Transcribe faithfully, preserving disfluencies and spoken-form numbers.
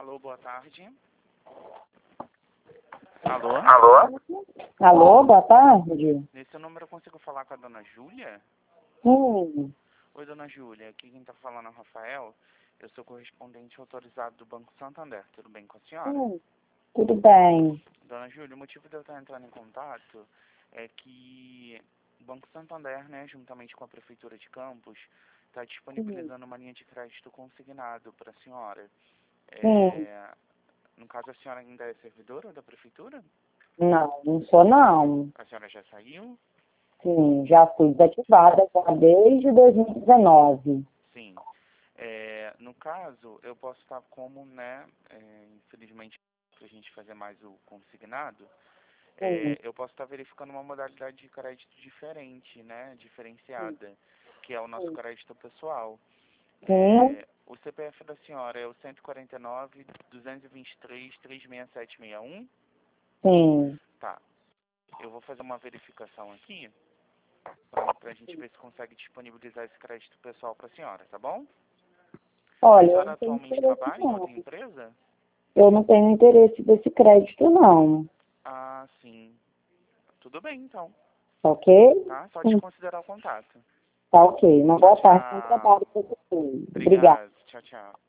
Alô, boa tarde. Alô? Alô? Alô, boa tarde. Nesse número eu consigo falar com a dona Júlia? Sim. Oi, dona Júlia. Aqui quem tá falando é o Rafael. Eu sou correspondente autorizado do Banco Santander. Tudo bem com a senhora? Sim, tudo bem. Dona Júlia, o motivo de eu estar entrando em contato é que o Banco Santander, né, juntamente com a Prefeitura de Campos, está disponibilizando uma linha de crédito consignado para a senhora. Sim. É, no caso, a senhora ainda é servidora da Prefeitura? Não, não sou não. A senhora já saiu? Sim, já fui desativada já desde dois mil e dezenove. Sim. É, no caso, eu posso estar como, né, é, infelizmente, para a gente fazer mais o consignado, Sim. é, eu posso estar verificando uma modalidade de crédito diferente, né, diferenciada, que é o nosso crédito pessoal. Sim. É, o C P F da senhora é o cento e quarenta e nove, duzentos e vinte e três, três seis sete seis um? Sim. Tá. Eu vou fazer uma verificação aqui para a gente ver se consegue disponibilizar esse crédito pessoal para a senhora, tá bom? A Olha, eu senhora não tenho atualmente interesse trabalha em outra não. empresa? Eu não tenho interesse desse crédito não. Ah, sim. Tudo bem, então. Tá ok? Tá? Só Sim. desconsiderar o contato. Tá ok. Uma Tchau, boa tarde. Bom tchau. trabalho para você. Obrigada. Obrigado. Tchau, tchau.